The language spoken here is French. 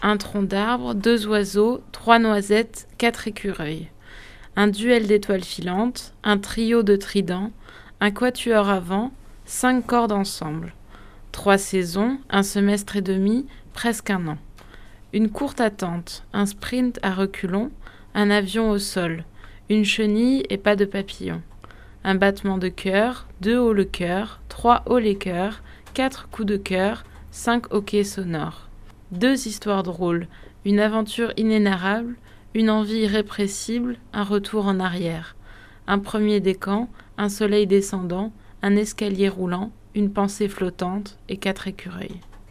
Un tronc d'arbre, 2 oiseaux, 3 noisettes, 4 écureuils. Un duel d'étoiles filantes, un trio de tridents, un quatuor à vent, 5 cordes ensemble. 3 saisons, un semestre et demi, presque un an. Une courte attente, un sprint à reculons, un avion au sol, une chenille et pas de papillon. Un battement de cœur, 2 hauts le cœur, 3 hauts les cœurs, 4 coups de cœur, 5 hoquets sonores. 2 histoires drôles, une aventure inénarrable, une envie irrépressible, un retour en arrière. Un premier décan, un soleil descendant, un escalier roulant, une pensée flottante et 4 écureuils.